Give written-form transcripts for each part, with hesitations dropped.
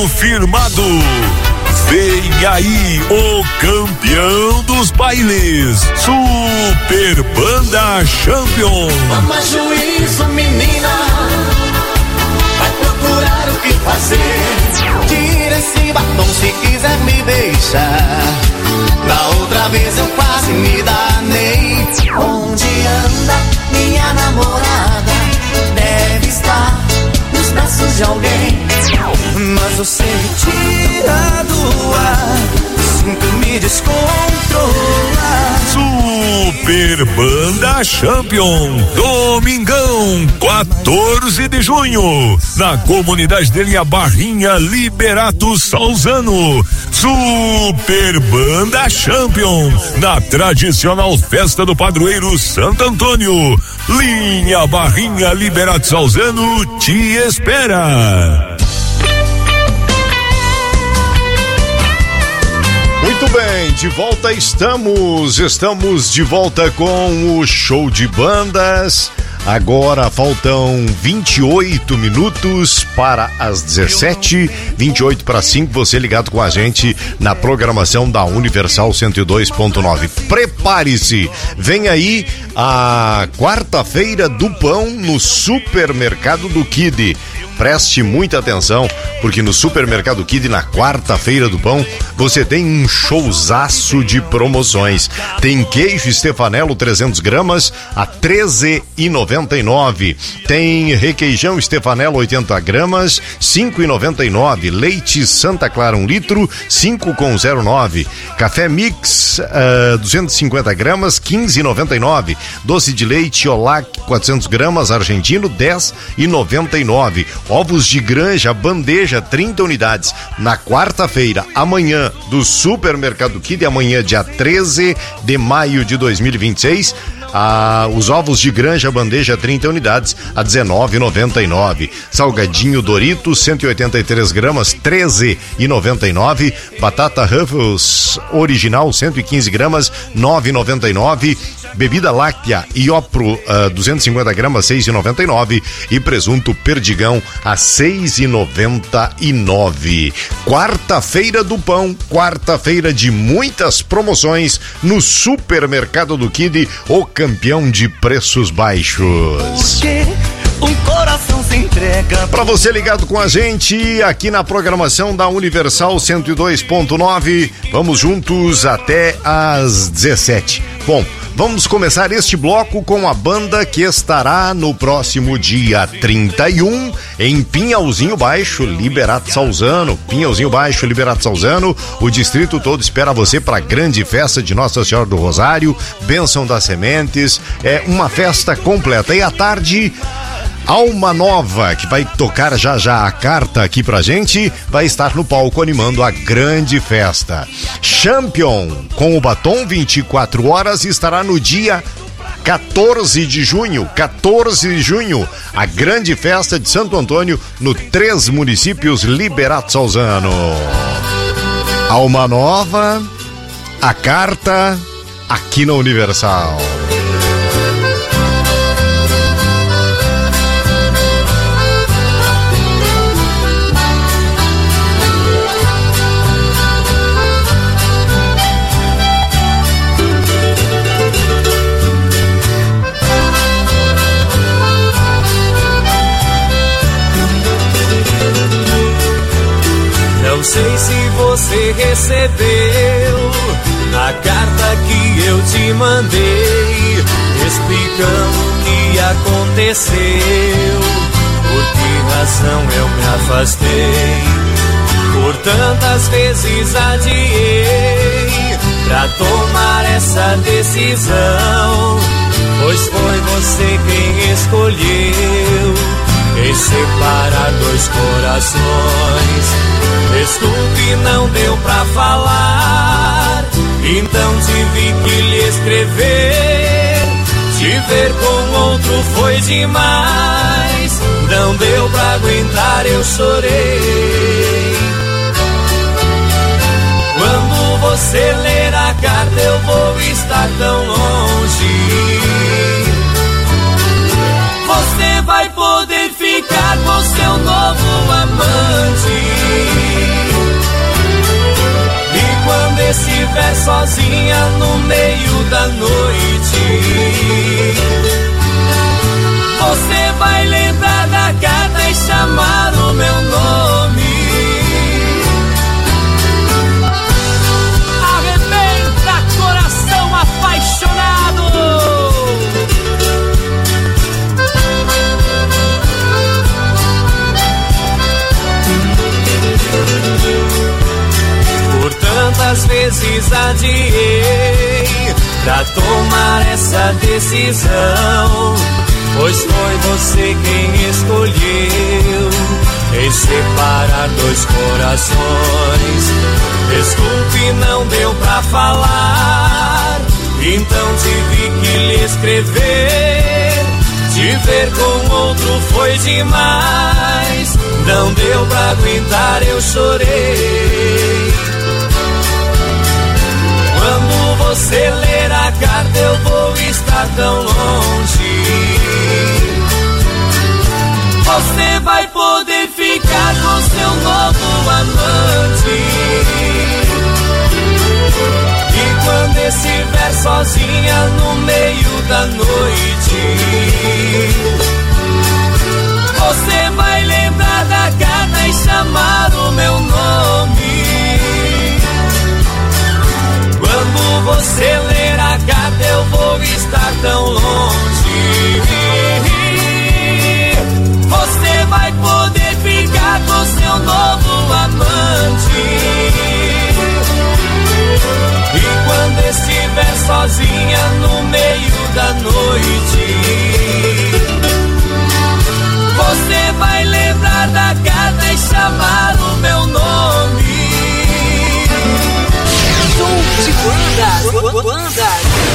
confirmado. Vem aí o campeão dos bailes, Super Banda Champion. Toma juízo, menina, vai procurar o que fazer. Tira esse batom se quiser me deixar. Da outra vez eu quase me danei. Onde anda minha namorada? Deve estar nos braços de alguém. Mas você me tira do ar, sinto me descontrolar. Super Banda Champion, domingão, 14 de junho, na comunidade de Linha Barrinha, Liberato Salzano. Super Banda Champion, na tradicional festa do padroeiro Santo Antônio. Linha Barrinha, Liberato Salzano te espera. Muito bem, de volta estamos de volta com o show de bandas. Agora faltam 28 minutos para as 17, 28 para 5, você ligado com a gente na programação da Universal 102.9. Prepare-se, vem aí a quarta-feira do pão no Supermercado do Kid. Preste muita atenção, porque no Supermercado Kid, na quarta-feira do pão, você tem um showzaço de promoções. Tem queijo Stefanello 300 gramas a R$13,99. Tem requeijão Stefanello 80 gramas, R$5,99. Leite Santa Clara 1 litro, R$5,09. Café Mix 250 gramas, R$15,99. Doce de leite Olac 400 gramas argentino, R$10,99. Ovos de granja, bandeja, 30 unidades. Na quarta-feira, amanhã, do Supermercado Kid, amanhã, dia 13 de maio de 2026. Os ovos de granja, bandeja, 30 unidades, a R$19,99. Salgadinho Doritos, 183 gramas, R$13,99. Batata Ruffles original, 115 gramas, R$9,99. Bebida láctea Iopro 250 gramas, R$6,99. E presunto Perdigão a R$6,99. Quarta-feira do pão, quarta-feira de muitas promoções no Supermercado do Kid, o campeão de preços baixos. Um coração se entrega. Para você ligado com a gente aqui na programação da Universal 102.9, vamos juntos até às 17. Bom, vamos começar este bloco com a banda que estará no próximo dia 31 em Pinhalzinho Baixo, Liberato Salzano. Pinhalzinho Baixo, Liberato Salzano. O distrito todo espera você para a grande festa de Nossa Senhora do Rosário, Bênção das Sementes. É uma festa completa. E à tarde, Alma Nova, que vai tocar já a carta aqui pra gente, vai estar no palco animando a grande festa. Champion, com o Batom 24 horas, estará no dia 14 de junho, a grande festa de Santo Antônio, no 3 municípios, Liberato Salzano. Alma Nova, a carta, aqui na Universal. Não sei se você recebeu a carta que eu te mandei, explicando o que aconteceu, por que razão eu me afastei, por tantas vezes adiei pra tomar essa decisão, pois foi você quem escolheu em separar dois corações. Desculpe, não deu pra falar, então tive que lhe escrever. Te ver com outro foi demais, não deu pra aguentar, eu chorei. Quando você ler a carta eu vou estar tão longe, você vai poder ficar com seu novo amante. da noite. Você vai lembrar da carta e chamar o meu nome. Arrebenta, coração apaixonado. Por tantas vezes adiei pra tomar essa decisão, pois foi você quem escolheu em separar dois corações. Desculpe, não deu pra falar, então tive que lhe escrever. Te ver com outro foi demais, não deu pra aguentar, eu chorei. Quando você ler a carta eu vou estar tão longe. Você vai poder ficar com seu novo amante. E quando estiver sozinha no meio da noite, você vai lembrar da carta e chamar o meu nome. Quando você ler a carta eu vou estar tão longe. Você vai poder ficar com seu novo amante. E quando estiver sozinha no meio da noite, você vai lembrar da carta e chamar o meu nome. Som de banda.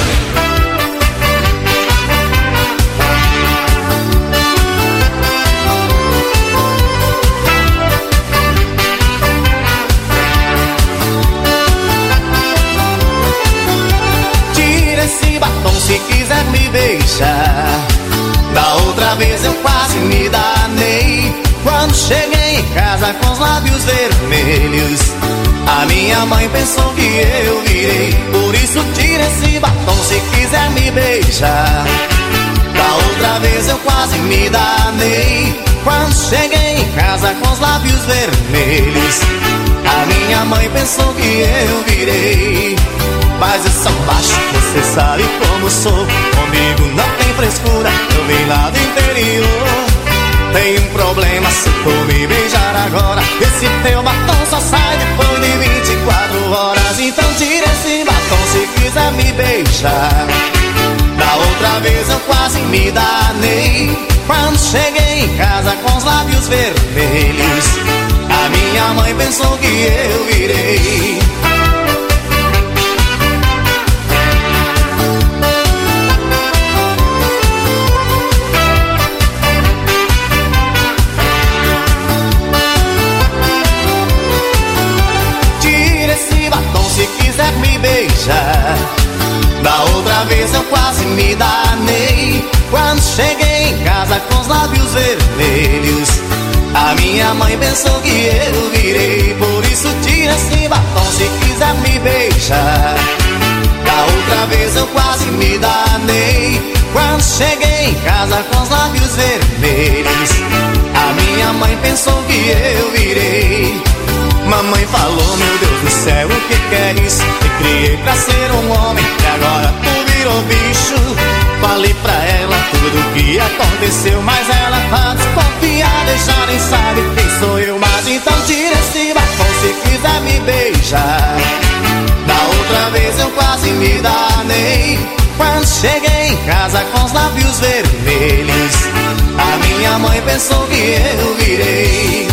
Tira esse batom se quiser me beijar. Da outra vez eu quase me danei quando cheguei em casa com os lábios vermelhos. A minha mãe pensou que eu virei, por isso tira esse batom se quiser me beijar. Da outra vez eu quase me danei quando cheguei em casa com os lábios vermelhos. A minha mãe pensou que eu virei, mas eu sou baixo, você sabe como sou. Comigo não tem frescura, eu vim lá do interior. Tem um problema se for me beijar agora. Esse teu batom só sai depois de 24 horas. Então tira esse batom se quiser me beijar. Da outra vez eu quase me danei quando cheguei em casa com os lábios vermelhos. A minha mãe pensou que eu virei. Se quiser me beijar. Da outra vez eu quase me danei quando cheguei em casa com os lábios vermelhos. A minha mãe pensou que eu virei, por isso tira esse batom se quiser me beijar. Da outra vez eu quase me danei quando cheguei em casa com os lábios vermelhos. A minha mãe pensou que eu virei. Mamãe falou, meu Deus do céu, o que é isso? Te criei pra ser um homem e agora tu virou bicho. Falei pra ela tudo o que aconteceu, mas ela tá desconfiada e já nem sabe quem sou eu. Mas então tira esse batom se quiser me beijar. Da outra vez eu quase me danei quando cheguei em casa com os lábios vermelhos. A minha mãe pensou que eu virei.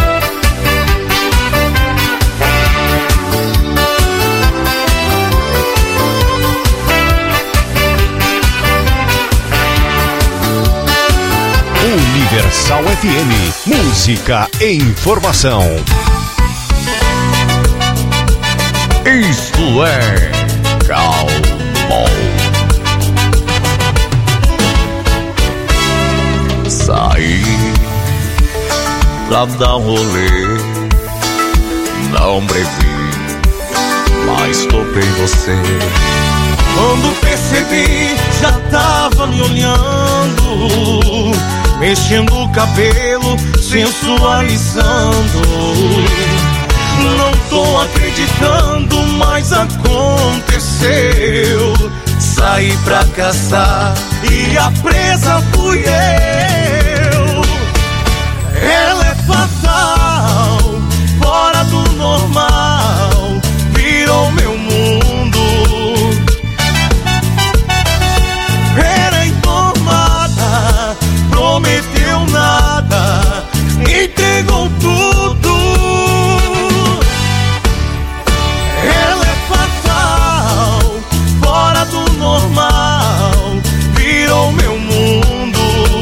Universal FM, música e informação. Isto é Cowboy. Saí pra dar um rolê, não previ, mas topei você. Quando percebi, já tava me olhando, mexendo o cabelo, sensualizando. Não tô acreditando, mas aconteceu. Saí pra caçar e a presa fui eu. Ela é fatal, fora do normal, virou meu mundo. Era informada, prometeu nada, entregou tudo. Ela é fatal, fora do normal, virou meu mundo.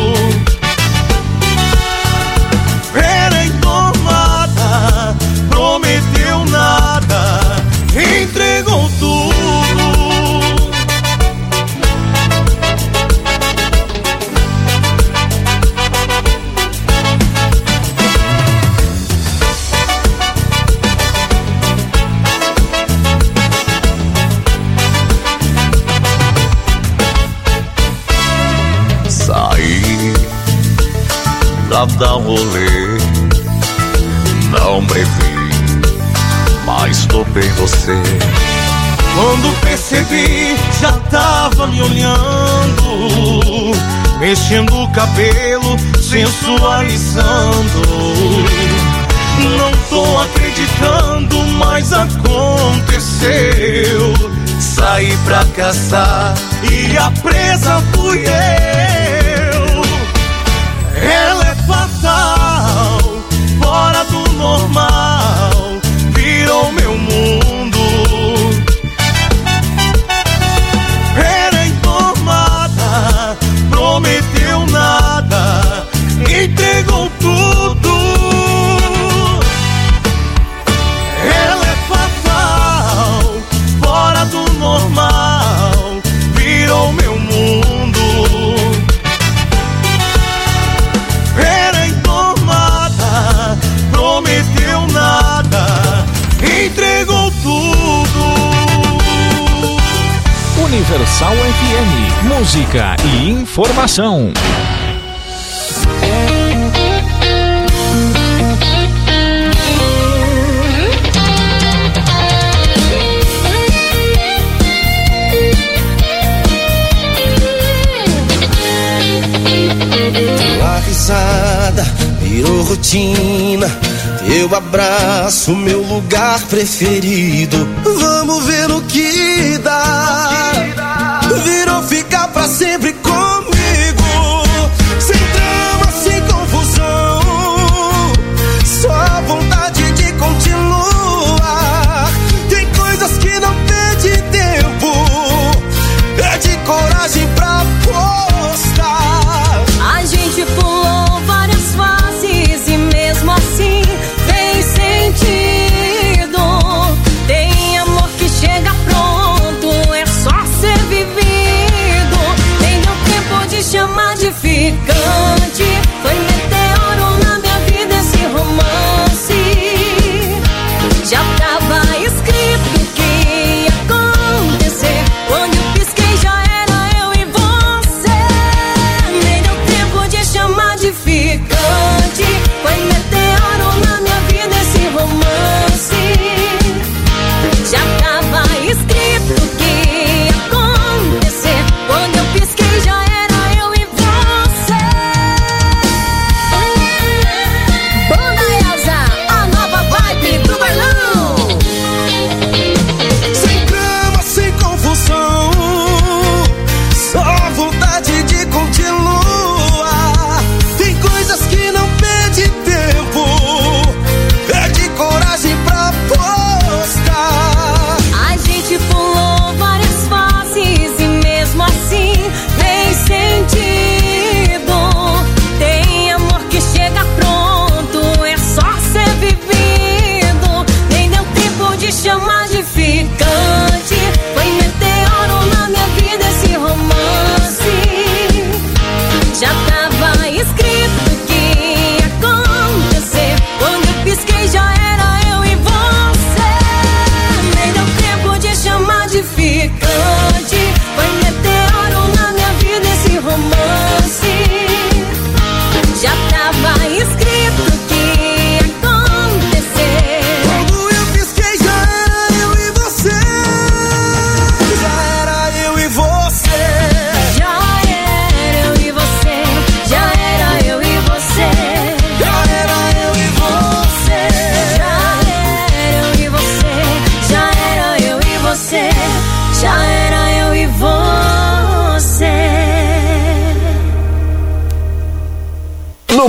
Era informada, prometeu nada, entregou tudo. Saí pra dar um rolê, não previ, mas topei você. Quando percebi, já tava me olhando, mexendo o cabelo, sensualizando. Não tô acreditando, mas aconteceu. Saí pra caçar e a presa fui eu. Ela é fatal, fora do normal, virou meu mundo. Era informada, prometeu nada, entregou tudo. Ela é fatal, fora do normal, virou meu mundo. Era informada, prometeu nada, entregou tudo. Universal FM, música e informação. Tua risada virou rotina, teu abraço, meu lugar preferido. Vamos ver no que dá. Virou ficar pra sempre comigo, sem drama, sem confusão, só vontade de continuar. Tem coisas que não perde tempo, perde coragem pra postar. A gente pulou várias fases e mesmo assim tem sentido. Tem amor que chega pronto, é só ser vivido. Tem meu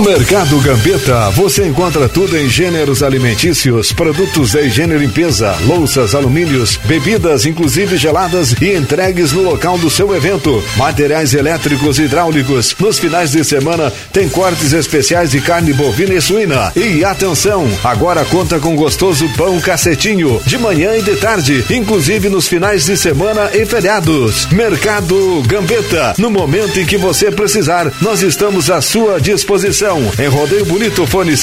No Mercado Gambetta, você encontra tudo em gêneros alimentícios, produtos de higiene e limpeza, louças, alumínios, bebidas, inclusive geladas e entregues no local do seu evento. Materiais elétricos e hidráulicos. Nos finais de semana, tem cortes especiais de carne bovina e suína. E atenção, agora conta com gostoso pão cacetinho, de manhã e de tarde, inclusive nos finais de semana e feriados. Mercado Gambetta, no momento em que você precisar, nós estamos à sua disposição. Em Rodeio Bonito, fone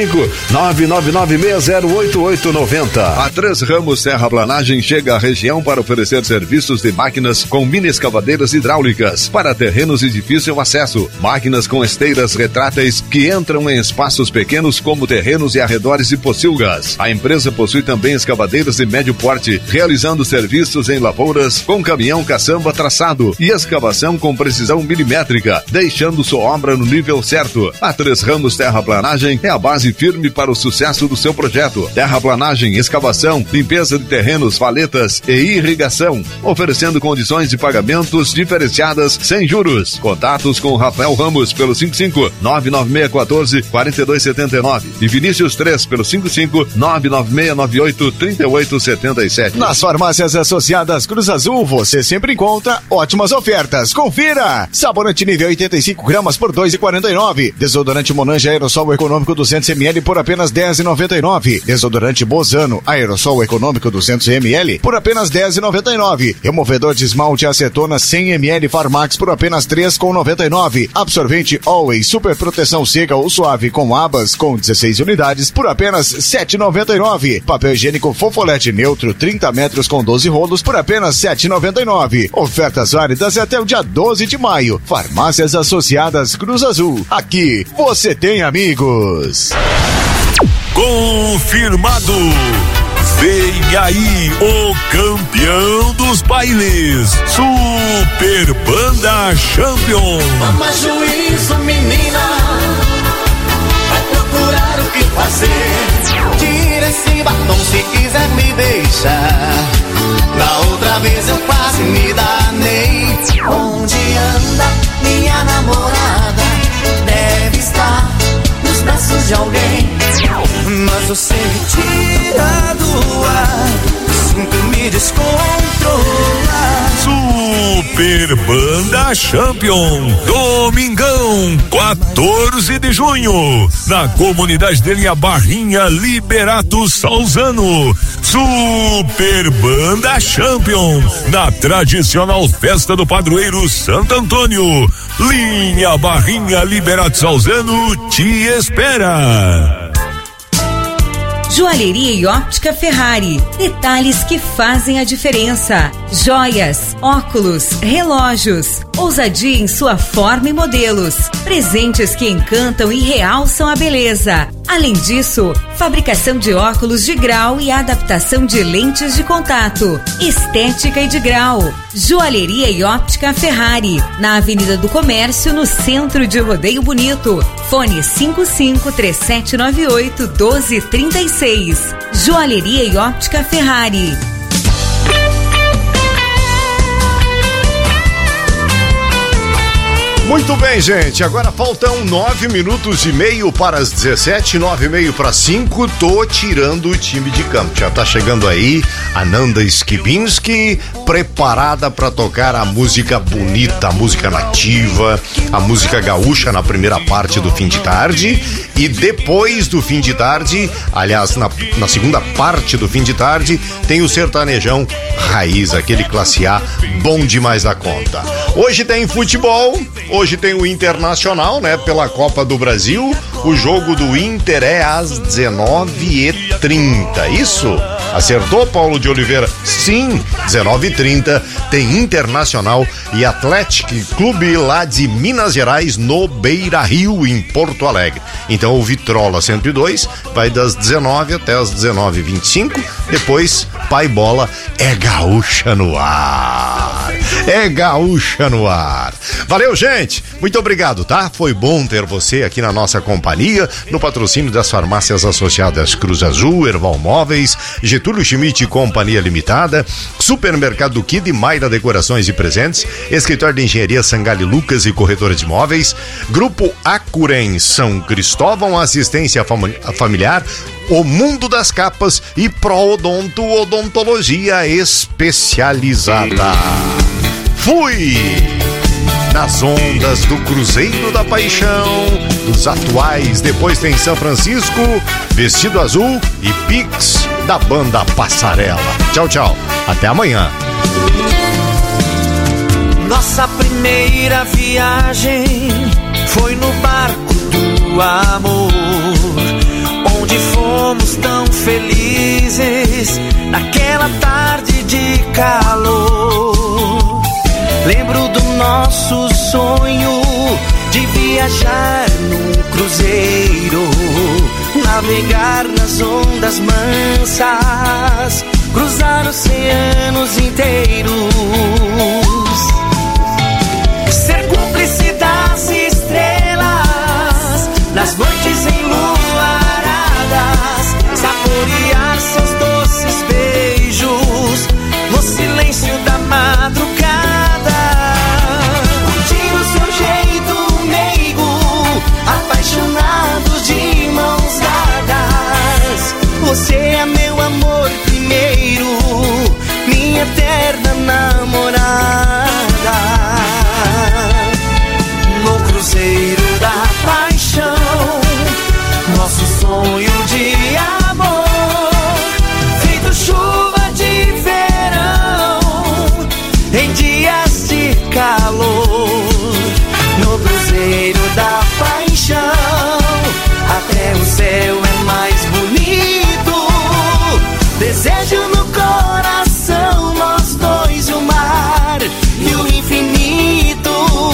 55-999608890. A Três Ramos Terraplanagem chega à região para oferecer serviços de máquinas com mini escavadeiras hidráulicas para terrenos de difícil acesso, máquinas com esteiras retráteis que entram em espaços pequenos como terrenos e arredores de pocilgas. A empresa possui também escavadeiras de médio porte, realizando serviços em lavouras com caminhão caçamba traçado e escavação com precisão milimétrica, deixando sua obra no nível certo. A Três Ramos Terraplanagem é a base firme para o sucesso do seu projeto. Terraplanagem, escavação, limpeza de terrenos, valetas e irrigação, oferecendo condições de pagamentos diferenciadas sem juros. Contatos com Rafael Ramos pelo 55-99614-4279 e Vinícius 3 pelo 55-99698-3877. Nas farmácias associadas Cruz Azul, você sempre encontra ótimas ofertas. Confira! Sabonete nível 85 gramas por R$2,49. Desodorante Monange Aerossol Econômico 200ml por apenas R$10,99. Desodorante Bozano Aerossol Econômico 200ml por apenas R$10,99. Removedor de esmalte acetona 100ml Farmax por apenas R$3,99. Absorvente Always Super Proteção Seca ou Suave com abas com 16 unidades por apenas R$7,99. Papel higiênico Fofolete Neutro 30 metros com 12 rolos por apenas R$7,99. Ofertas válidas até o dia 12 de maio. Farmácias Associadas Cruz Azul. Aqui você tem amigos. Confirmado. Vem aí o campeão dos bailes, Super Banda Champion. Toma juízo, menina, vai procurar o que fazer. Tira esse batom se quiser me deixar. Da outra vez eu quase me danei. Onde anda minha namorada? Deve estar nos braços de alguém. Mas você me tira do ar, sinto me descontrolar. Super Banda Champion, domingão, 14 de junho, na comunidade de Linha Barrinha, Liberato Salzano. Super Banda Champion, na tradicional festa do padroeiro Santo Antônio. Linha Barrinha, Liberato Salzano te espera. Joalheria e óptica Ferrari. Detalhes que fazem a diferença. Joias, óculos, relógios. Ousadia em sua forma e modelos. Presentes que encantam e realçam a beleza. Além disso, fabricação de óculos de grau e adaptação de lentes de contato. Estética e de grau. Joalheria e óptica Ferrari. Na Avenida do Comércio, no centro de Rodeio Bonito. Fone 55-3798-1236. Joalheria e óptica Ferrari. Muito bem, gente, agora faltam 9 minutos e meio para as 17, 9:30 para 5, tô tirando o time de campo, já tá chegando aí a Nanda Skibinski, preparada para tocar a música bonita, a música nativa, a música gaúcha na primeira parte do fim de tarde, e depois do fim de tarde, aliás, na segunda parte do fim de tarde, tem o sertanejão raiz, aquele classe A, bom demais da conta. Hoje tem futebol, hoje tem o Internacional, né, pela Copa do Brasil. O jogo do Inter é às 19h30. Isso? Acertou, Paulo de Oliveira? Sim, 19h30 tem Internacional e Atlético Clube lá de Minas Gerais no Beira-Rio, em Porto Alegre. Então o Vitrola 102 vai das 19 até as 19h25. Depois, Pai Bola é gaúcha no ar. É gaúcha no ar. Valeu, gente. Muito Muito obrigado, tá? Foi bom ter você aqui na nossa companhia, no patrocínio das farmácias associadas Cruz Azul, Erval Móveis, Getúlio Schmidt e Companhia Limitada, Supermercado Kid, Mayra Decorações e Presentes, Escritório de Engenharia Sangali Lucas e Corretora de Imóveis, Grupo Acuren São Cristóvão, Assistência Familiar, O Mundo das Capas e Proodonto Odontologia Especializada. Fui nas ondas do Cruzeiro da Paixão, dos atuais, depois tem São Francisco, Vestido Azul e Pix da banda Passarela. Tchau, tchau. Até amanhã. Nossa primeira viagem foi no barco do amor, onde fomos tão felizes naquela tarde de calor. Lembro do nosso sonho de viajar num cruzeiro, navegar nas ondas mansas, cruzar oceanos inteiros, ser cúmplice das estrelas nas noites enluaradas, saborear seus doces beijos no silêncio da madrugada. Apaixonados de mãos dadas, você é meu amor primeiro, minha eterna namorada. No cruzeiro da paixão, nosso sonho de amor, feito chuva de verão, em dias de calor. No cruzeiro da paixão, até o céu é mais bonito. Desejo no coração, nós dois, o mar e o infinito.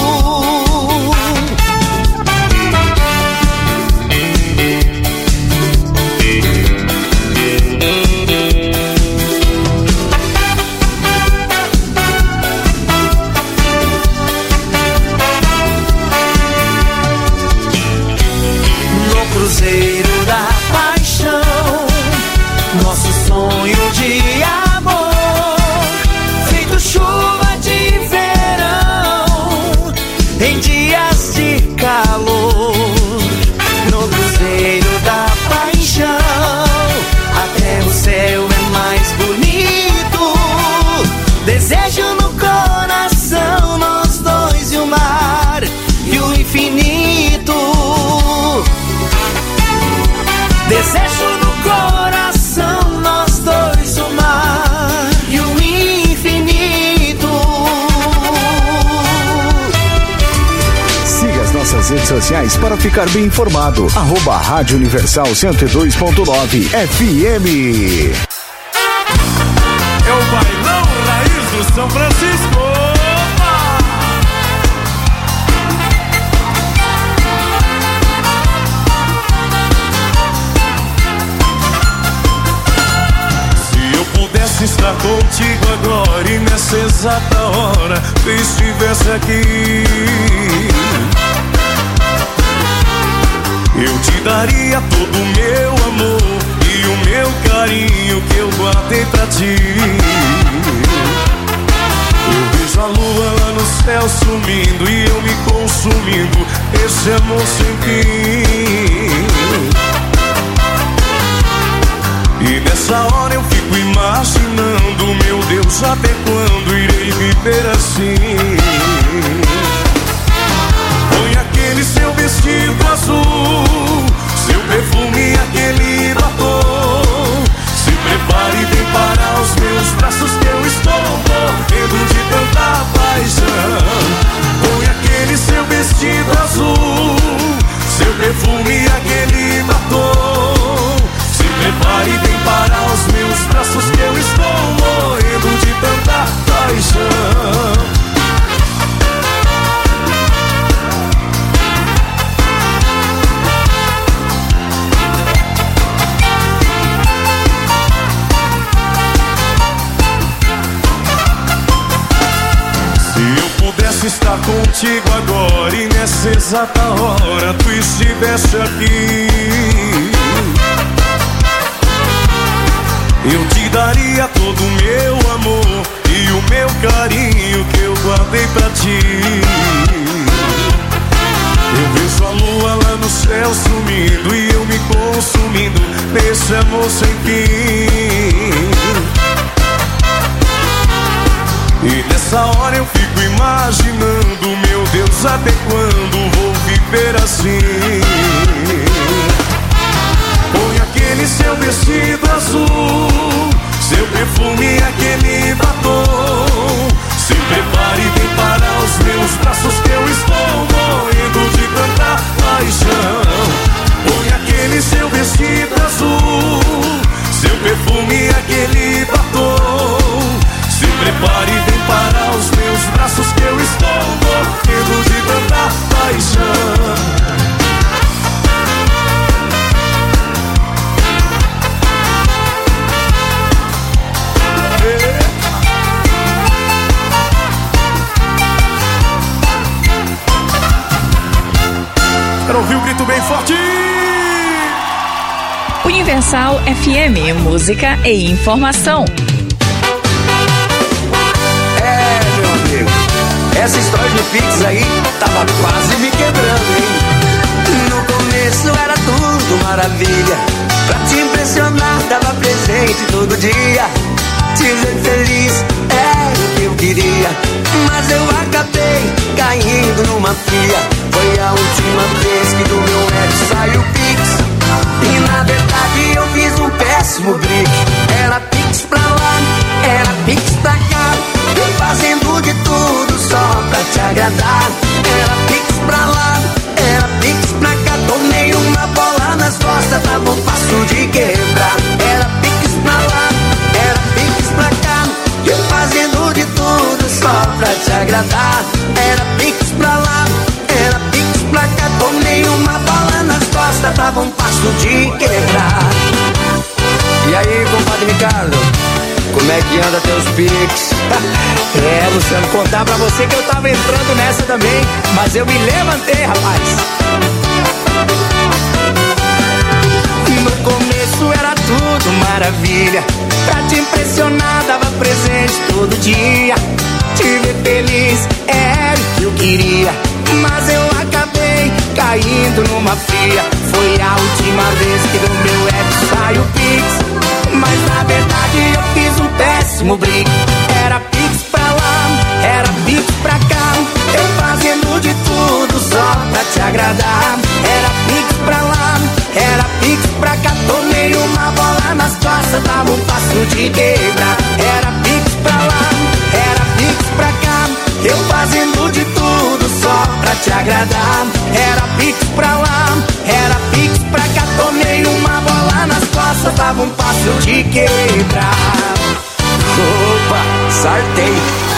Cruzeiro da paixão, nosso sonho de amor, feito chuva de verão, em dias de calor. No cruzeiro da paixão, até o céu é mais bonito. Desejo no coração, nós dois, e o mar e o infinito. Desejo no coração, nós dois, o mar e o infinito. Siga as nossas redes sociais para ficar bem informado. @Rádio Universal 102.9 FM. É o bailão raiz do São Francisco. Estar contigo agora e nessa exata hora que estivesse aqui, eu te daria todo o meu amor e o meu carinho que eu guardei pra ti. Eu vejo a lua lá no céu sumindo e eu me consumindo, esse amor sem fim. E nessa hora eu fico imaginando, meu Deus, até quando irei viver assim? Põe aquele seu vestido azul, seu perfume e aquele batom. Se prepare e vem para os meus braços que eu estou morrendo de tanta paixão. Põe aquele seu vestido azul, seu perfume e aquele batom. Se prepare e vem para os meus braços que eu estou morrendo de tanta paixão. Se eu pudesse estar contigo agora e nessa nessa exata hora tu estivesse aqui, eu te daria todo o meu amor e o meu carinho que eu guardei pra ti. Eu vejo a lua lá no céu sumindo e eu me consumindo nesse amor sem fim. E nessa hora eu fico imaginando, meu Deus, até quando vou viver assim? Põe aquele seu vestido azul, seu perfume e aquele batom. Se prepare e vem para os meus braços que eu estou morrendo de tanta paixão. Põe aquele seu vestido azul, seu perfume e aquele batom. Se prepare e vem para os meus braços que eu estou morrendo de tanta paixão. Quero ouvir o grito bem forte. Universal FM, música e informação. Meu amigo, essa história de Pix aí tava quase me quebrando, hein? No começo era tudo maravilha, pra te impressionar dava presente todo dia. Te ver feliz era o que eu queria, mas eu acabei caindo numa fria. Foi a última vez que do meu ex saiu Pix, e na verdade eu fiz um péssimo brick. Era Pix pra lá, era Pix pra cá, eu fazendo de tudo só pra te agradar. Era Pix pra lá, era Pix pra cá, tomei uma bola nas costas, tava fácil de quebrar. Era Pix pra lá, era Pix pra cá, eu fazendo de tudo só pra te agradar. Era Pix pra lá, era Pix pra cá, tomei uma bola nas costas, tava fácil de quebrar. E aí, compadre Ricardo, como é que anda teus Pix? Luciano, contar pra você que eu tava entrando nessa também, mas eu me levantei, rapaz. No começo era tudo maravilha, pra te impressionar dava presente todo dia. Te ver feliz era o que eu queria, mas eu acabei caindo numa fria. Foi a última vez que do meu ex saiu Pix, mas na verdade eu fiz um péssimo brick. Era Pix pra lá, era Pix pra cá, eu fazendo de tudo só pra te agradar. Era Pix pra lá, era Pix pra cá, tomei uma bola nas costas, tava fácil de quebrar. Era Pix pra lá, era Pix pra cá, eu fazendo de tudo só pra te agradar. Era Pix pra lá, era Pix pra cá, tomei uma bola nas costas, tava fácil de quebrar. Opa, sartei.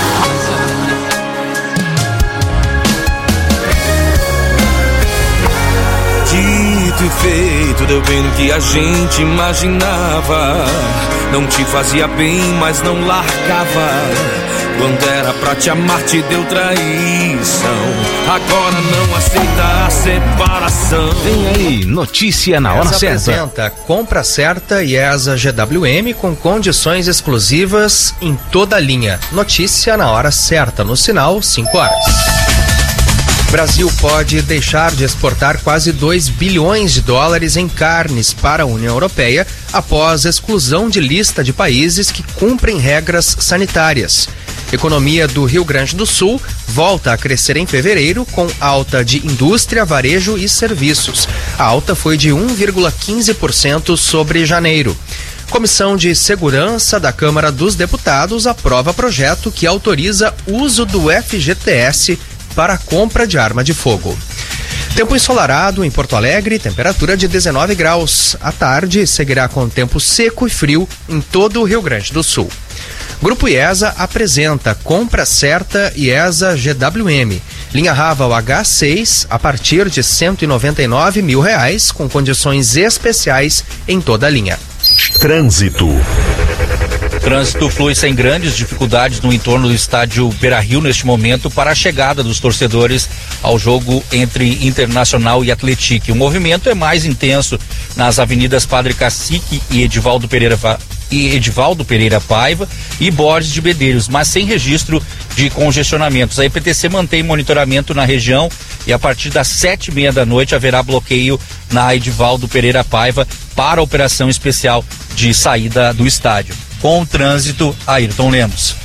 Dito e feito, deu bem no que a gente imaginava. Não te fazia bem, mas não largava. Quando era pra te amar, te deu traição. Agora não aceita a separação. Vem aí, notícia na hora certa. Apresenta Compra Certa IESA GWM com condições exclusivas em toda a linha. Notícia na hora certa, no sinal 5 horas. Brasil pode deixar de exportar quase 2 bilhões de dólares em carnes para a União Europeia após exclusão de lista de países que cumprem regras sanitárias. Economia do Rio Grande do Sul volta a crescer em fevereiro com alta de indústria, varejo e serviços. A alta foi de 1,15% sobre janeiro. Comissão de Segurança da Câmara dos Deputados aprova projeto que autoriza uso do FGTS para a compra de arma de fogo. Tempo ensolarado em Porto Alegre, temperatura de 19 graus. À tarde, seguirá com tempo seco e frio em todo o Rio Grande do Sul. Grupo IESA apresenta Compra Certa IESA GWM. Linha Raval H6 a partir de R$199 mil, com condições especiais em toda a linha. Trânsito. trânsito flui sem grandes dificuldades no entorno do estádio Beira-Rio neste momento para a chegada dos torcedores ao jogo entre Internacional e Atlético. O movimento é mais intenso nas avenidas Padre Cacique e Edivaldo Pereira Paiva e Borges de Medeiros, mas sem registro de congestionamentos. A EPTC mantém monitoramento na região e a partir das 7:30 da noite haverá bloqueio na Edivaldo Pereira Paiva para a operação especial de saída do estádio. Com o trânsito, Ayrton Lemos.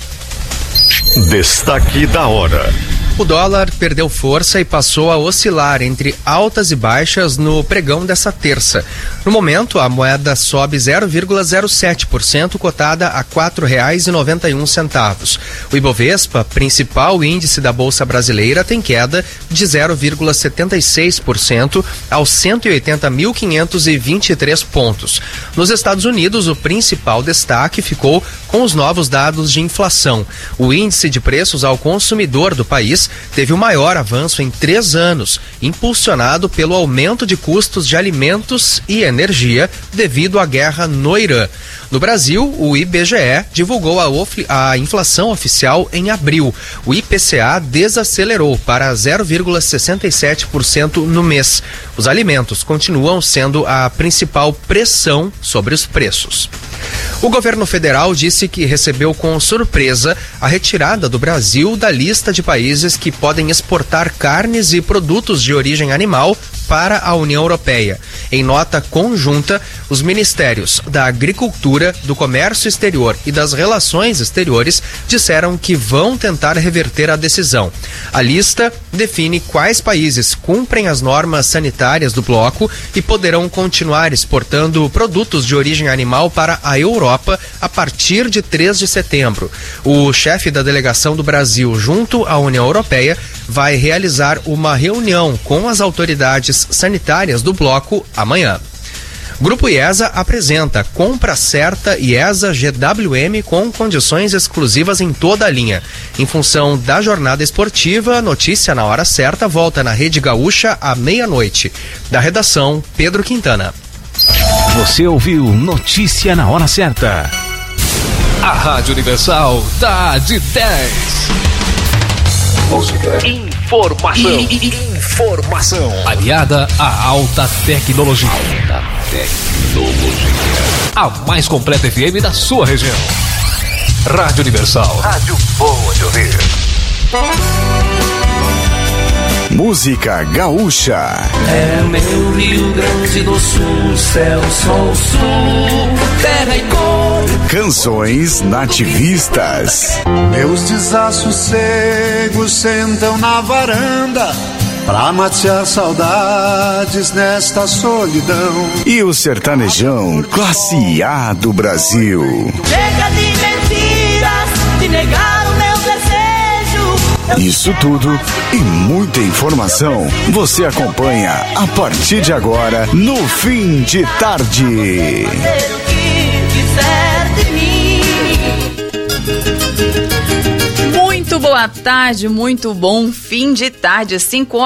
Destaque da hora. O dólar perdeu força e passou a oscilar entre altas e baixas no pregão dessa terça. No momento, a moeda sobe 0,07%, cotada a R$ 4,91. O Ibovespa, principal índice da Bolsa Brasileira, tem queda de 0,76% aos 180.523 pontos. Nos Estados Unidos, o principal destaque ficou com os novos dados de inflação. O índice de preços ao consumidor do país teve o maior avanço em 3 anos, impulsionado pelo aumento de custos de alimentos e energia devido à guerra no Irã. No Brasil, o IBGE divulgou a inflação oficial em abril. O IPCA desacelerou para 0,67% no mês. Os alimentos continuam sendo a principal pressão sobre os preços. O governo federal disse que recebeu com surpresa a retirada do Brasil da lista de países que podem exportar carnes e produtos de origem animal para a União Europeia. Em nota conjunta, os ministérios da Agricultura, do Comércio Exterior e das Relações Exteriores disseram que vão tentar reverter a decisão. A lista define quais países cumprem as normas sanitárias do bloco e poderão continuar exportando produtos de origem animal para a Europa a partir de 3 de setembro. O chefe da delegação do Brasil junto à União Europeia vai realizar uma reunião com as autoridades sanitárias do bloco amanhã. Grupo IESA apresenta Compra Certa IESA GWM com condições exclusivas em toda a linha. Em função da jornada esportiva, Notícia na Hora Certa volta na Rede Gaúcha à meia-noite. Da redação, Pedro Quintana. Você ouviu Notícia na Hora Certa. A Rádio Universal tá de 10. Música. Informação. Informação. Aliada à alta tecnologia. A mais completa FM da sua região. Rádio Universal. Rádio boa de ouvir. Música gaúcha. É meu Rio Grande do Sul, céu, sol, sul, terra e cor. Canções nativistas. Meus desassossegos sentam na varanda pra matear saudades nesta solidão. E o sertanejão classe A do Brasil. Chega de mentiras, de negar o meu desejo. Isso tudo e muita informação você acompanha a partir de agora no Fim de Tarde. Fazer o que quiser de mim. Muito boa tarde, muito bom fim de tarde,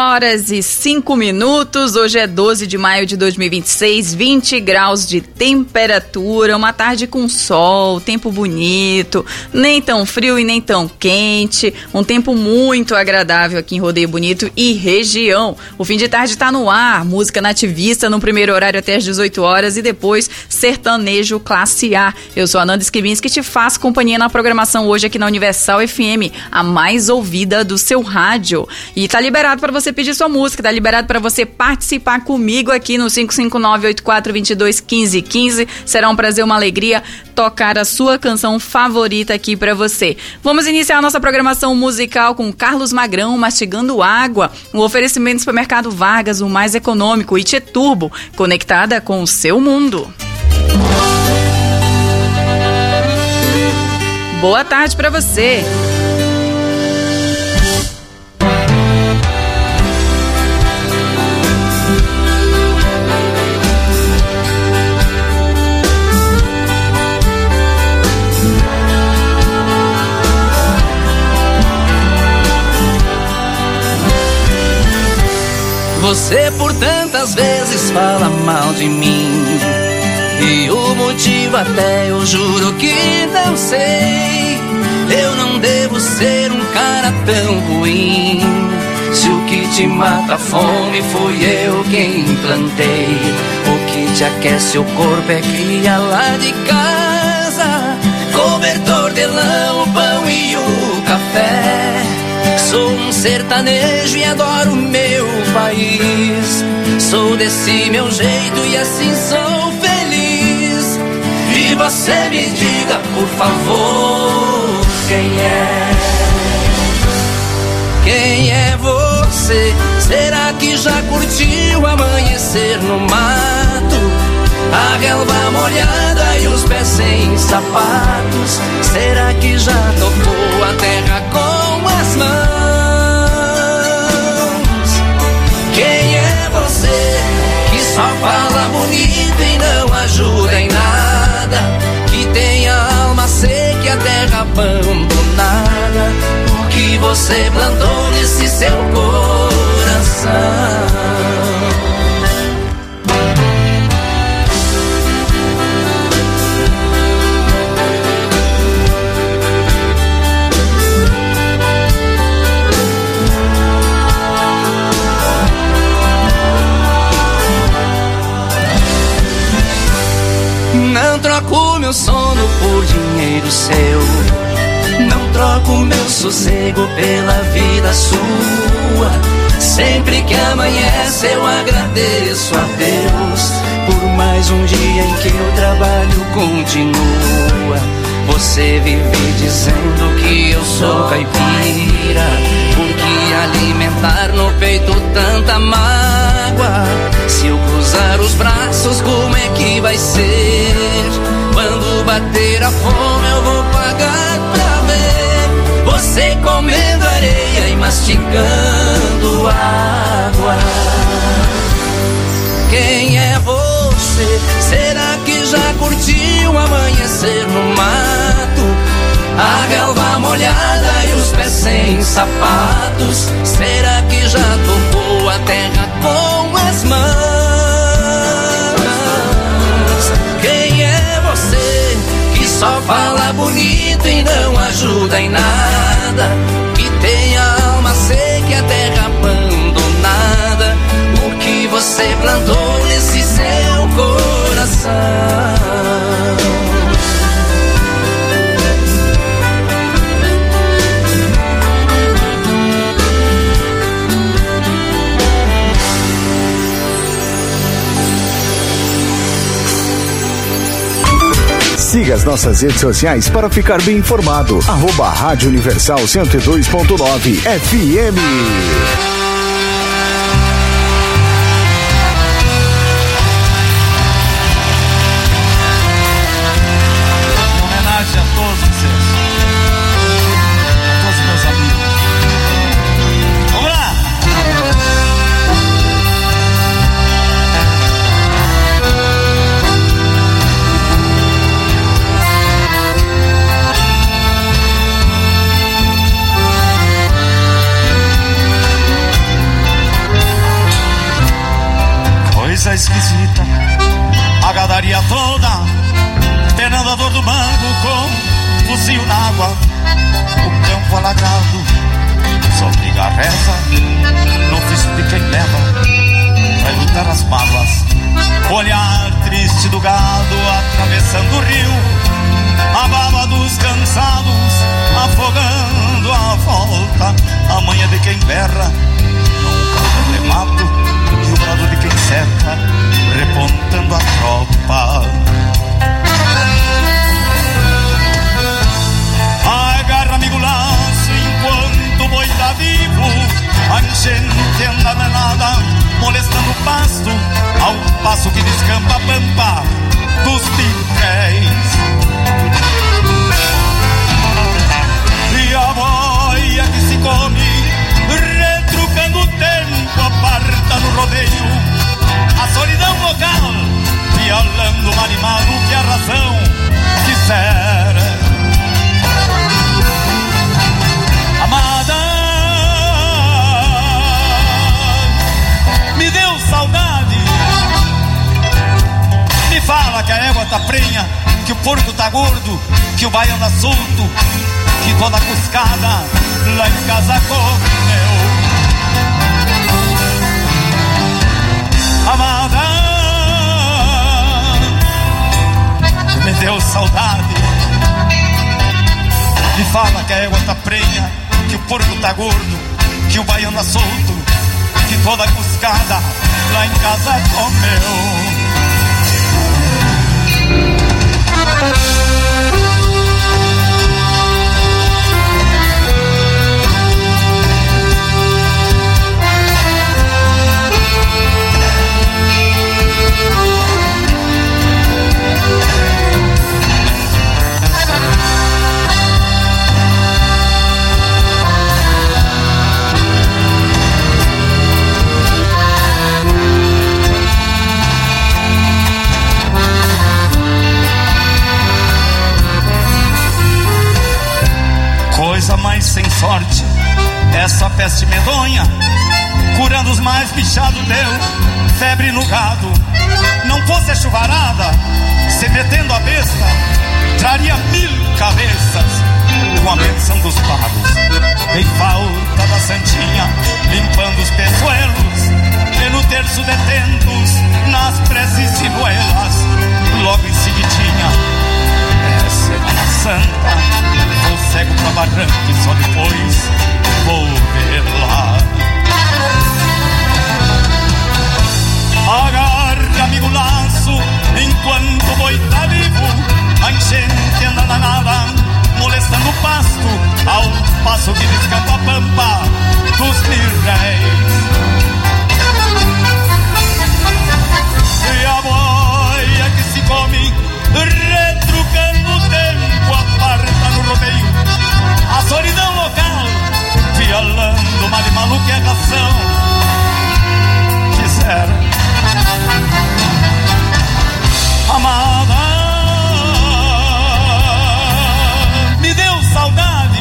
5:05. Hoje é 12 de maio de 2026, 20 graus de temperatura, uma tarde com sol, tempo bonito, nem tão frio e nem tão quente, um tempo muito agradável aqui em Rodeio Bonito e região. O fim de tarde está no ar, música nativista no primeiro horário até às 18 horas e depois sertanejo classe A. Eu sou a Nanda Skibinski, que te faz companhia na programação hoje aqui na Universal FM, a mais ouvida do seu rádio. E tá liberado para você pedir sua música, tá liberado para você participar comigo aqui no 559-8422-1515. Será um prazer, uma alegria tocar a sua canção favorita aqui para você. Vamos iniciar a nossa programação musical com Carlos Magrão, Mastigando Água, um oferecimento do Supermercado Vargas, o mais econômico, e T-Turbo, conectada com o seu mundo. Boa tarde para você. Você por tantas vezes fala mal de mim, e o motivo até eu juro que não sei. Eu não devo ser um cara tão ruim. Se o que te mata a fome fui eu quem plantei, o que te aquece o corpo é cria lá de casa, cobertor de lã, o pão e o café. Sou um sertanejo e adoro meu país. Sou desse meu jeito e assim sou feliz. E você me diga, por favor, quem é? Quem é você? Será que já curtiu amanhecer no mato? A relva molhada e os pés sem sapatos. Será que já tocou a terra com as mãos? Quem é você que só fala bonito e não ajuda em nada? Que tem a alma seca e a terra abandonada. O que você plantou nesse seu coração? Não troco meu sono por dinheiro seu. Não troco meu sossego pela vida sua. Sempre que amanhece eu agradeço a Deus por mais um dia em que o trabalho continua. Você vive dizendo que eu sou caipira, porque alimentar no peito tanta mágoa. Se eu cruzar os braços, como é que vai ser? Quando bater a fome eu vou pagar pra ver você comendo areia e mastigando água. Quem é você? Será que já curtiu amanhecer no mato? A relva molhada e os pés sem sapatos. Será que já tocou a terra com as mãos? Quem é você que só fala bonito e não ajuda em nada? Que tem a alma seca e a terra abandonada. O que você plantou nesse seu coração? Siga as nossas redes sociais para ficar bem informado. @Rádio Universal 102.9 FM. Homenagem a todos vocês, a todos meus amigos. Vamos lá! Coisa esquisita, a gadaria toda penando a dor do mango com fuzil na água. O campo alagrado, só liga a reza no ofício de quem leva, vai lutar as mágoas. Olhar triste do gado atravessando o rio, a baba dos cansados afogando a volta. A manha de quem berra nunca é mato, e o brado de quem cerca repontando a tropa. Agarra, amigo, laço enquanto o boi tá vivo. A enchente anda danada, molestando o pasto, ao passo que descampa a pampa dos pincéis. E a boia que se come, retrucando o tempo, aparta no rodeio a solidão vocal, violando o animal que a razão quiser. Amada, me deu saudade, me que o porco tá gordo, que o baiano anda solto, que toda cuscada lá em casa comeu. Amada, me deu saudade. Me fala que a égua tá prenha, que o porco tá gordo, que o baiano anda solto, que toda cuscada lá em casa comeu. Coisa mais sem sorte, essa peste medonha, curando os mais bichados deu febre no gado. Não fosse a chuvarada, se metendo a besta, traria 1000 cabeças com a benção dos pagos. Em falta da santinha, limpando os peçoelos, pelo terço detentos, nas preces e duelas. Logo em seguidinha, é Semana Santa, vou cego pra barranca e só depois vou ver lá. Agarra, amigo, laço, enquanto o boi tá vivo. A enchente anda danada, molestando o pasto, ao passo que descanta a pampa dos mirréis. E a boia que se come, retrucando o tempo, aparta no rodeio a solidão local, violando mal e maluco e a ração. Quisera, amada, me deu saudade.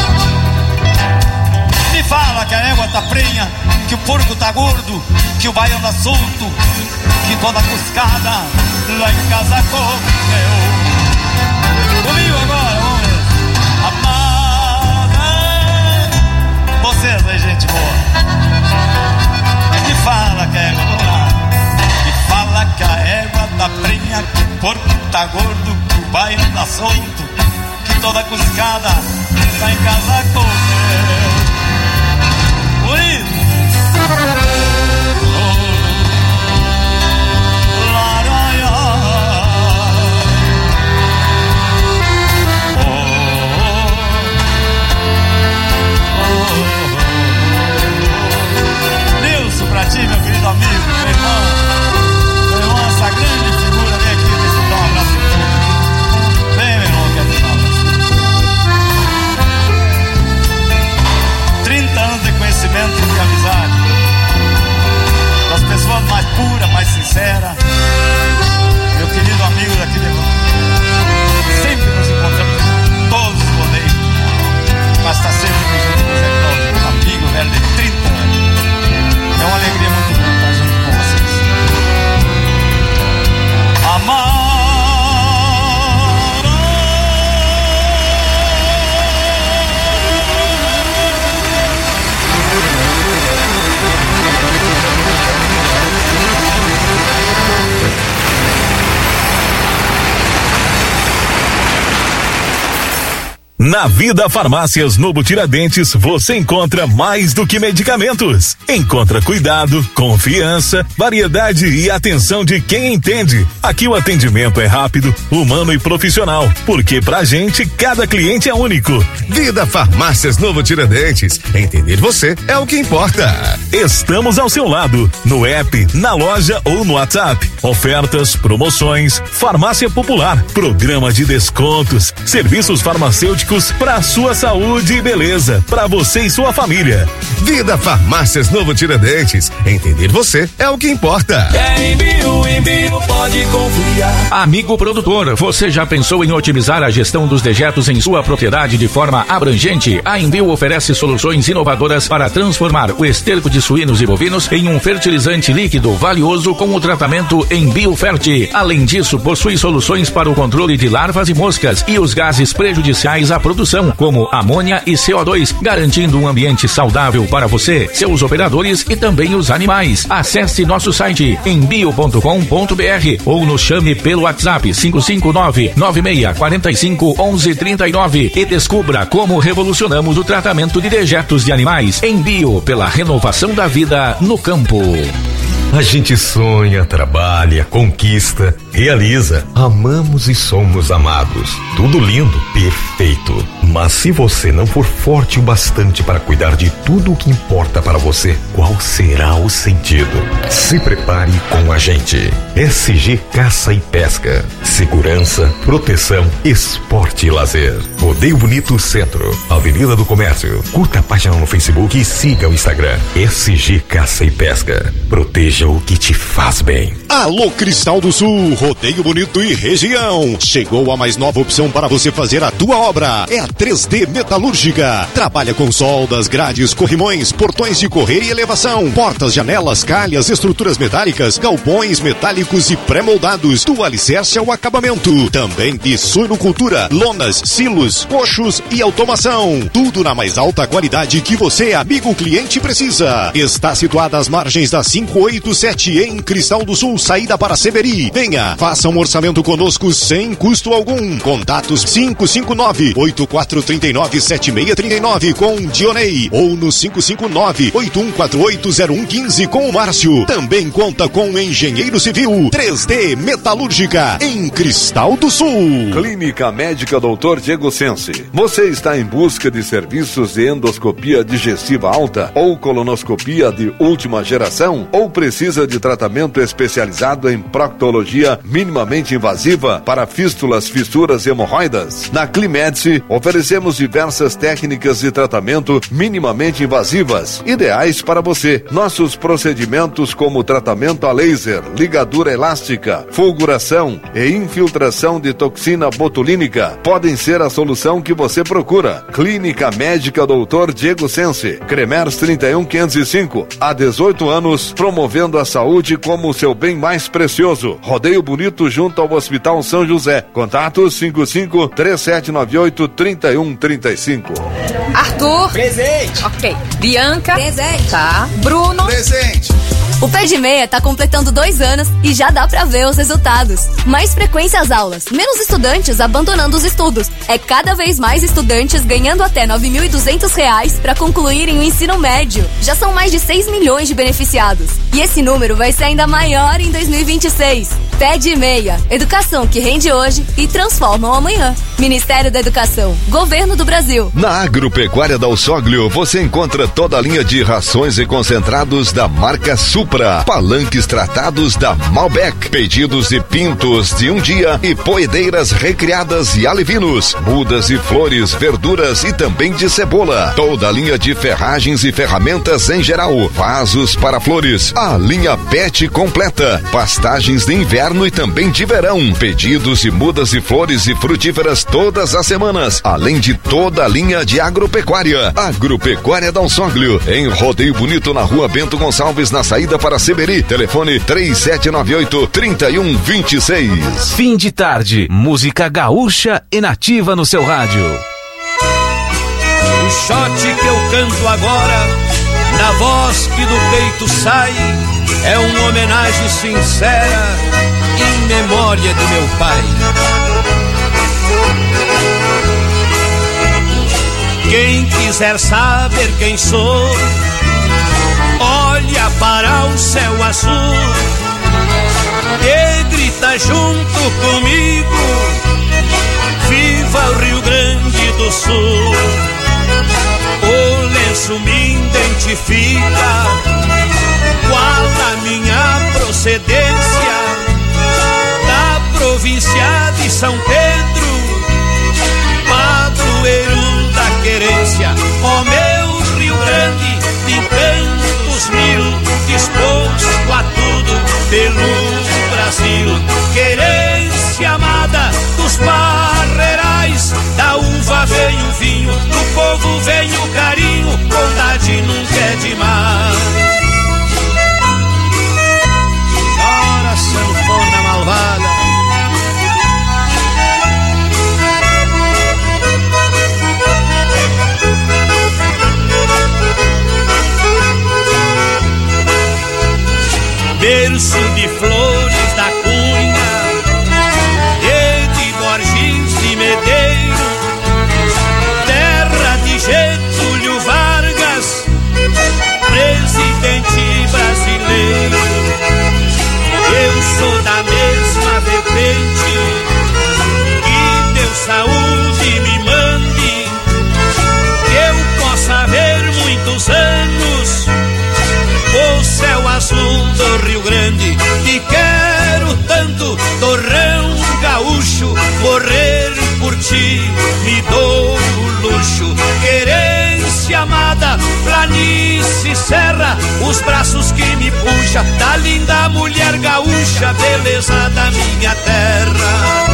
Me fala que a égua tá prenha, que o porco tá gordo, que o baiano anda solto, que toda cuscada lá em casa comeu. Comigo agora, vamos ver. Amada, vocês aí, gente boa. Me fala que a égua, vamos lá. Me fala que a égua tá prenha, que o porco tá gordo, que o baiano tá solto, que toda cuscada tá em casa comeu. Bonito. Nilson, pra ti, meu querido amigo, meu irmão, essa grande figura, vem aqui, deixa eu dar um abraço em todo. Vem, meu irmão, quero te dar um abraço. 30 anos de conhecimento e de amizade, das pessoas mais puras, mais sinceras, meu querido amigo daqui de Londres. Sempre nos encontramos em todos os rodeios, mas está sempre nos juntos, é claro, amigo velho de 30 anos. É uma alegria muito grande estar junto com vocês. Amar. Na Vida Farmácias Novo Tiradentes, você encontra mais do que medicamentos. Encontra cuidado, confiança, variedade e atenção de quem entende. Aqui o atendimento é rápido, humano e profissional, porque pra gente cada cliente é único. Vida Farmácias Novo Tiradentes. Entender você é o que importa. Estamos ao seu lado, no app, na loja ou no WhatsApp. Ofertas, promoções, farmácia popular, programa de descontos, serviços farmacêuticos cosméticos para sua saúde e beleza, para você e sua família. Vida Farmácias Novo Tiradentes. Entender você é o que importa. Em Bio pode confiar. Amigo produtor, você já pensou em otimizar a gestão dos dejetos em sua propriedade de forma abrangente? A Embio oferece soluções inovadoras para transformar o esterco de suínos e bovinos em um fertilizante líquido valioso com o tratamento Embiofert. Além disso, possui soluções para o controle de larvas e moscas e os gases prejudiciais à produção, como amônia e CO2, garantindo um ambiente saudável para você, seus operadores e também os animais. Acesse nosso site embio.com.br ou nos chame pelo WhatsApp 559-9645-1139 e descubra como revolucionamos o tratamento de dejetos de animais. Embio, pela renovação da vida no campo. A gente sonha, trabalha, conquista, realiza. Amamos e somos amados. Tudo lindo, perfeito. Mas se você não for forte o bastante para cuidar de tudo o que importa para você, qual será o sentido? Se prepare com a gente. SG Caça e Pesca. Segurança, proteção, esporte e lazer. Rodeio Bonito Centro, Avenida do Comércio. Curta a página no Facebook e siga o Instagram. SG Caça e Pesca. Proteja o que te faz bem. Alô, Cristal do Sul, Rodeio Bonito e região. Chegou a mais nova opção para você fazer a tua obra. É a 3D Metalúrgica. Trabalha com soldas, grades, corrimões, portões de correr e elevação, portas, janelas, calhas, estruturas metálicas, galpões metálicos e pré-moldados, do alicerce ao acabamento. Também de suinocultura, lonas, silos, coxos e automação. Tudo na mais alta qualidade que você, amigo cliente, precisa. Está situada às margens da 587 em Cristal do Sul, saída para Severi. Venha, faça um orçamento conosco sem custo algum. Contatos 559-8439-7639 com Dionei ou no 559-8148-0115 com o Márcio. Também conta com o Engenheiro Civil. 3D Metalúrgica em Cristal do Sul. Clínica Médica Dr. Diego Sense. Você está em busca de serviços de endoscopia digestiva alta ou colonoscopia de última geração? Ou precisa de tratamento especializado em proctologia minimamente invasiva para fístulas, fissuras e hemorroidas? Na Climedice, oferecemos diversas técnicas de tratamento minimamente invasivas, ideais para você. Nossos procedimentos como tratamento a laser, ligadura elástica, fulguração e infiltração de toxina botulínica podem ser a solução que você procura. Clínica Médica Dr. Diego Sense, Cremers 31505, há 18 anos, promovendo a saúde como o seu bem mais precioso. Rodeio Bonito junto ao Hospital São José. Contatos 55-3798-3135. Arthur. Presente. Ok. Bianca. Presente. Tá. Bruno. Presente. O Pé de Meia tá completando 2 anos e já dá pra ver os resultados. Mais frequência às aulas, menos estudantes abandonando os estudos. É cada vez mais estudantes ganhando até R$ 9.200 para concluírem o ensino médio. Já são mais de 6 milhões de beneficiados. E esse número vai ser ainda maior em 2026. Pé de Meia. Educação que rende hoje e transforma o amanhã. Ministério da Educação. Governo do Brasil. Na Agropecuária Dal Sóglio, você encontra toda a linha de rações e concentrados da marca Supra, palanques tratados da Malbec, pedidos de pintos de um dia e poedeiras recriadas e alevinos, mudas e flores, verduras e também de cebola. Toda a linha de ferragens e ferramentas em geral, vasos para flores, a linha PET completa, pastagens de inverno e também de verão, pedidos de mudas e flores e frutíferas todas as semanas, além de toda a linha de agropecuária. Agropecuária Dal Sóglio, em Rodeio Bonito, na Rua Bento Gonçalves, na saída para Seberi. Telefone 3798-3126. Fim de tarde, música gaúcha e nativa no seu rádio. O shot que eu canto agora, na voz que do peito sai, é uma homenagem sincera em memória de meu pai. Quem quiser saber quem sou, olha para o céu azul e grita junto comigo: viva o Rio Grande do Sul! O lenço me identifica, qual a minha procedência, da província de São Pedro, padroeiro berço de Flores da Cunha e de Borges de Medeiros, terra de Getúlio Vargas, presidente brasileiro. Eu sou da mesma vertente, que Deus saúde me mande, que eu possa ver muitos anos o céu azul do Rio Grande. Te quero tanto, torrão gaúcho, morrer por ti me dou o luxo. Querência amada, planície, serra, os braços que me puxa da linda mulher gaúcha, beleza da minha terra.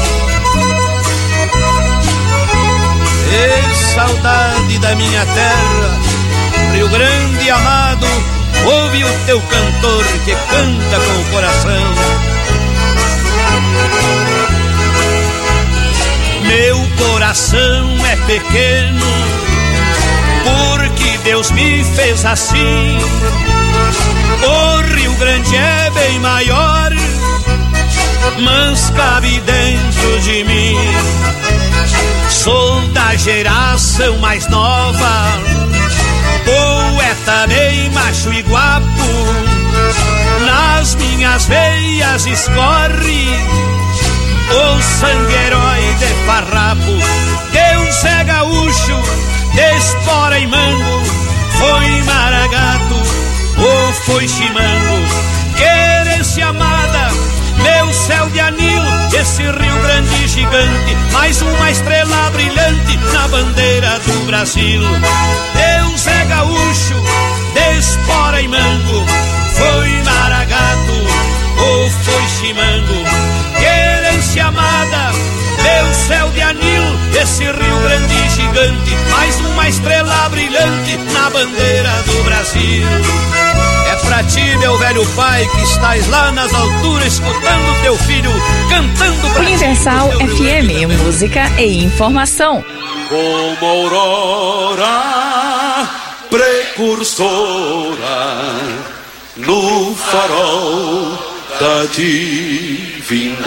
E saudade da minha terra, Rio Grande amado, ouve o teu cantor que canta com o coração. Meu coração é pequeno, porque Deus me fez assim. O Rio Grande é bem maior, mas cabe dentro de mim. Sou da geração mais nova, poeta bem macho e guapo, nas minhas veias escorre o sangue herói de farrapo. Deus é gaúcho, de espora e mango, foi maragato ou foi chimango. Querência amada, meu céu de anil, esse Rio Grande gigante, mais uma estrela brilhante na bandeira do Brasil. Deus é gaúcho, de espora e mango, foi maragato ou foi chimango. Querência amada, meu céu de anil, esse Rio Grande gigante, mais uma estrela brilhante na bandeira do Brasil. É pra ti, meu velho pai, que estás lá nas alturas, escutando teu filho cantando pra Universal ti, FM, música e informação. Como aurora precursora no farol da divindade,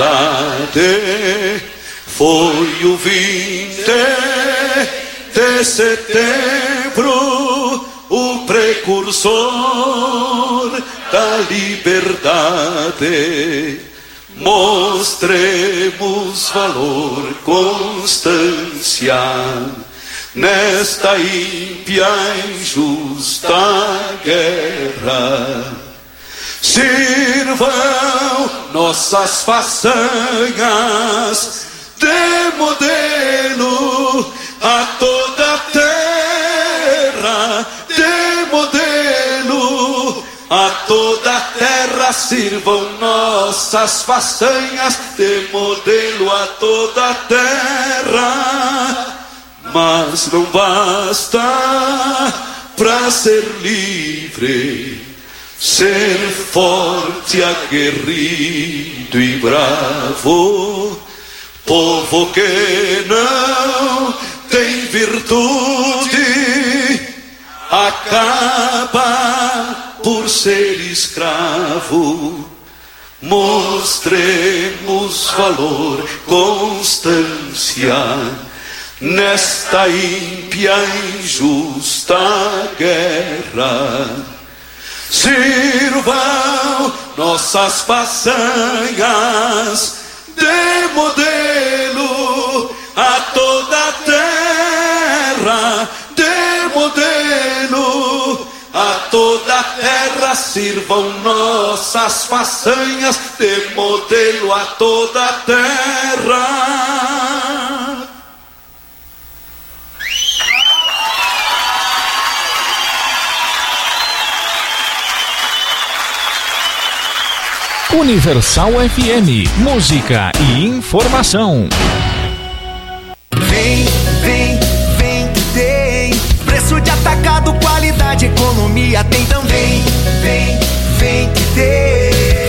foi o 20 de setembro, o precursor da liberdade. Mostremos valor, constância nesta ímpia e injusta guerra. Sirvam nossas façanhas de modelo a toda a terra, de modelo a toda a terra. Sirvam nossas façanhas de modelo a toda a terra. Mas não basta pra ser livre ser forte, aguerrido e bravo. Povo que não tem virtude acaba por ser escravo. Mostremos valor, constância nesta ímpia e injusta guerra. Sirvam nossas façanhas de modelo a toda a terra, de modelo a toda a terra. Sirvam nossas façanhas de modelo a toda a terra. Universal FM, música e informação. Vem, vem, vem que tem preço de atacado, qualidade, economia tem também. Vem, vem que tem.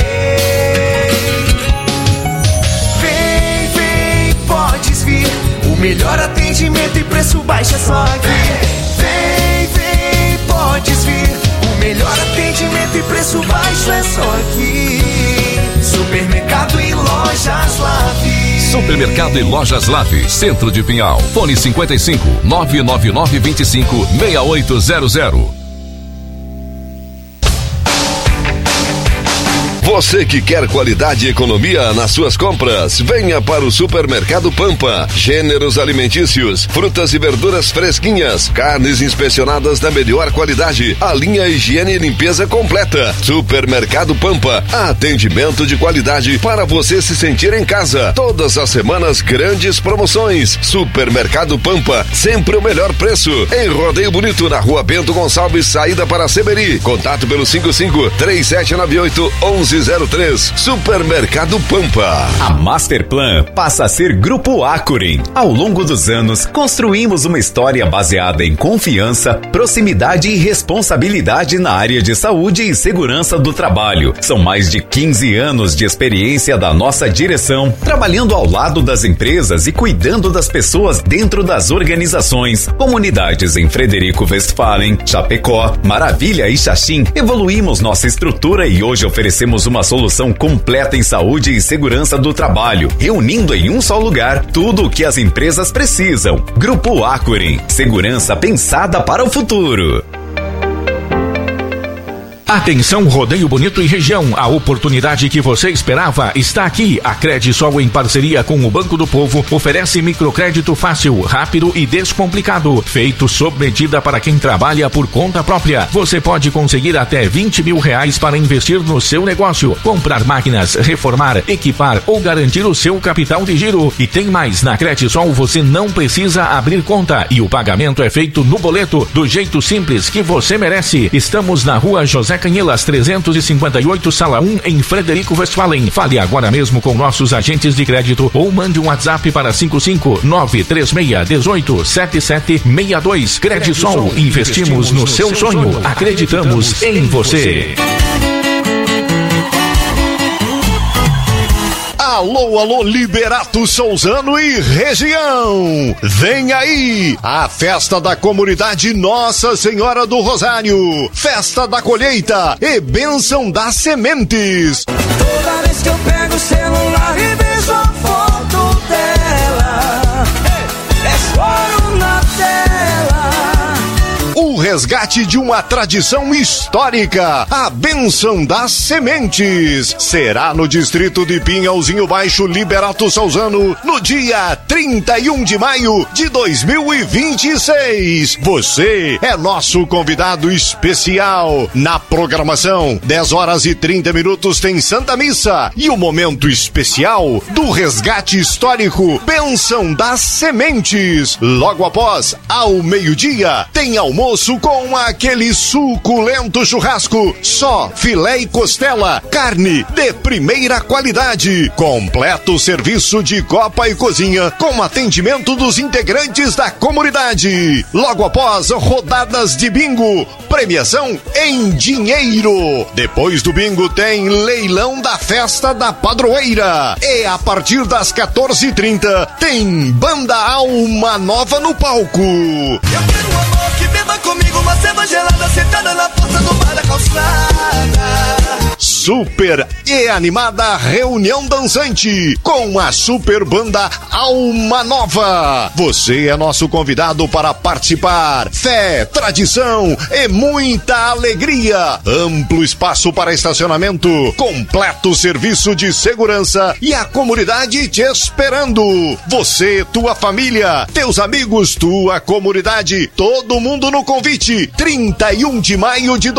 Vem, vem, podes vir. O melhor atendimento e preço baixo é só aqui. Vem, vem, podes vir. O melhor atendimento e preço baixo é só aqui. Supermercado e Lojas Lave, Centro de Pinhal. Fone 55 999 25 6800. Você que quer qualidade e economia nas suas compras, venha para o Supermercado Pampa. Gêneros alimentícios, frutas e verduras fresquinhas, carnes inspecionadas da melhor qualidade, a linha higiene e limpeza completa. Supermercado Pampa, atendimento de qualidade para você se sentir em casa. Todas as semanas, grandes promoções. Supermercado Pampa, sempre o melhor preço. Em Rodeio Bonito, na Rua Bento Gonçalves, saída para Seberi. Contato pelo 55-3798-1103. Supermercado Pampa. A Masterplan passa a ser Grupo Acuren. Ao longo dos anos, construímos uma história baseada em confiança, proximidade e responsabilidade na área de saúde e segurança do trabalho. São mais de 15 anos de experiência da nossa direção, trabalhando ao lado das empresas e cuidando das pessoas dentro das organizações. Comunidades em Frederico Westphalen, Chapecó, Maravilha e Xaxim. Evoluímos nossa estrutura e hoje oferecemos uma solução completa em saúde e segurança do trabalho, reunindo em um só lugar tudo o que as empresas precisam. Grupo Acuren, segurança pensada para o futuro. Atenção, Rodeio Bonito e região, a oportunidade que você esperava está aqui. A Credisol, em parceria com o Banco do Povo, oferece microcrédito fácil, rápido e descomplicado, feito sob medida para quem trabalha por conta própria. Você pode conseguir até R$20 mil para investir no seu negócio, comprar máquinas, reformar, equipar ou garantir o seu capital de giro. E tem mais, na Credisol você não precisa abrir conta e o pagamento é feito no boleto, do jeito simples que você merece. Estamos na Rua José Canhelas 358, Sala 1, em Frederico Westphalen. Fale agora mesmo com nossos agentes de crédito ou mande um WhatsApp para 55936187762. Credisol, investimos no seu sonho. Acreditamos em você. Alô, alô, Liberato Souzano e região! Vem aí a festa da comunidade Nossa Senhora do Rosário, festa da colheita e bênção das sementes. Toda vez que eu pego o celular e vejo a foto dela, é choro na tela. O resgate de uma tradição histórica, a bênção das sementes, será no distrito de Pinhalzinho Baixo, Liberato Souzano, no dia 31 de maio de 2026. Você é nosso convidado especial. Na programação, 10h30 tem Santa Missa e o momento especial do resgate histórico, bênção das sementes. Logo após, ao meio-dia, tem almoço com aquele suculento churrasco, só filé e costela, carne de primeira qualidade, completo serviço de copa e cozinha, com atendimento dos integrantes da comunidade. Logo após, rodadas de bingo, premiação em dinheiro. Depois do bingo tem leilão da festa da padroeira. E a partir das 14h30 tem Banda Alma Nova no palco. Eu quero um amor que beba comigo uma cerveja gelada sentada na porta do bar da calçada. Super e animada reunião dançante com a super banda Alma Nova. Você é nosso convidado para participar. Fé, tradição e muita alegria. Amplo espaço para estacionamento, completo serviço de segurança e a comunidade te esperando. Você, tua família, teus amigos, tua comunidade, todo mundo no convite. 31 de maio de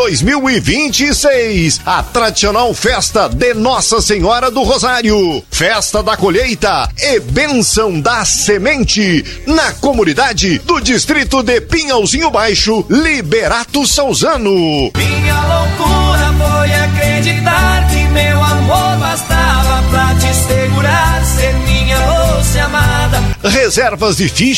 2026. A tradicional festa de Nossa Senhora do Rosário, festa da colheita e bênção da semente na comunidade do distrito de Pinhalzinho Baixo, Liberato Souzano. Minha loucura foi acreditar que meu amor bastava pra te segurar, ser minha doce amada. Reservas de ficha